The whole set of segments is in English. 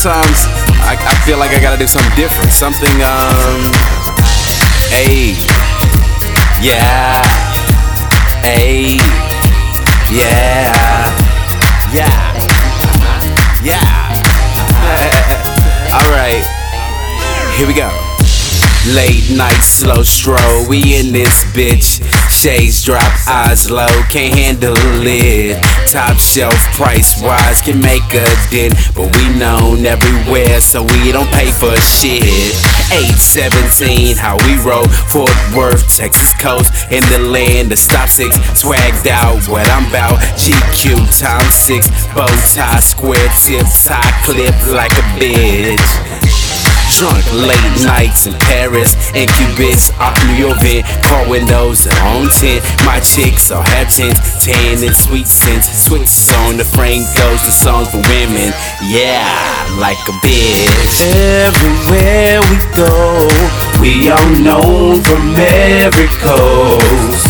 sometimes I feel like I gotta do something different. Something, hey, yeah, hey, yeah, yeah. Alright, here we go. Late night, slow stroll, we in this bitch. Shades drop, eyes low, can't handle it. Top shelf, price-wise, can make a dent. But we known everywhere, so we don't pay for shit. 817, how we roll. Fort Worth, Texas coast, in the land of stop six. Swagged out, what I'm bout. GQ times 6, bow tie, square tip, tie clip like a bitch. Drunk late nights in Paris, incubus, ocular vent, car windows and on tint. My chicks all have tint, tan and sweet scent. Switches on, the frame goes to songs for women. Yeah, like a bitch. Everywhere we go, we are known from every coast.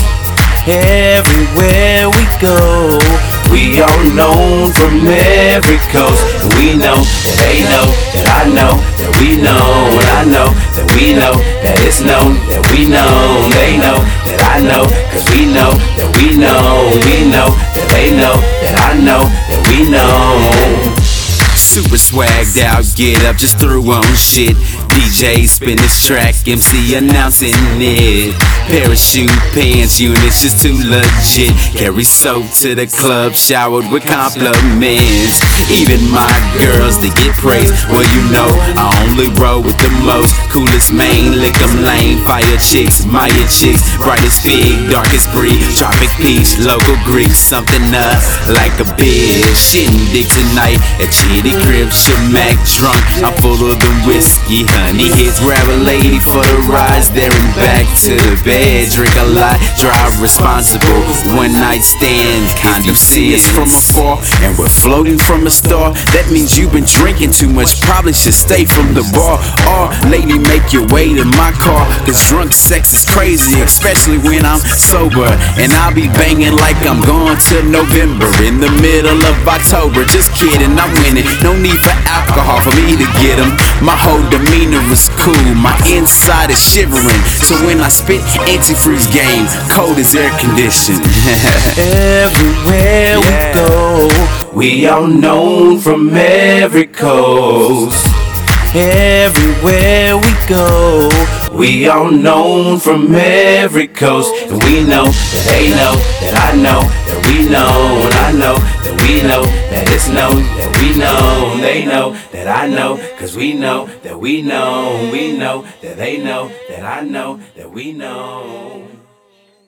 Everywhere we go, we are known from every coast. And we know that they know that I know that we know, and I know that we know that it's known that we know. They know that I know, cause we know that we know. We know that they know that I know that we know. Super swagged out, get up, just threw on shit. DJ spin this track, MC announcing it. Parachute pants units just too legit. Carry soap to the club, showered with compliments. Even my girls, they get praised. Well, you know, I only roll with the most coolest main, lick 'em lame. Fire chicks, Maya chicks, brightest fig, darkest breed. Tropic peach, local Greek, something up like a bitch. Shitting dick tonight at Chitty Crib, Shemac drunk. I'm full of the whiskey, honey hits. Grab a lady for the rides there and back to the bed. Drink a lot, drive responsible. One night stand, kind of see us from afar, and we're floating from a star. That means you've been drinking too much, probably should stay from the bar. Or lady, make your way to my car, cause drunk sex is crazy, especially when I'm sober. And I'll be banging like I'm going to November in the middle of October. Just kidding, I'm winning. No need for alcohol for me to get 'em. My whole demeanor is cool, my inside is shivering. So when I spit, antifreeze game, cold as air conditioned. everywhere we go, we are known from every coast. Everywhere we go, we are known from every coast. And we know that they know that I know that we know, and I know that we know that it's known that we know. They know that I know, cause we know that we know. We know that they know that I know that we know.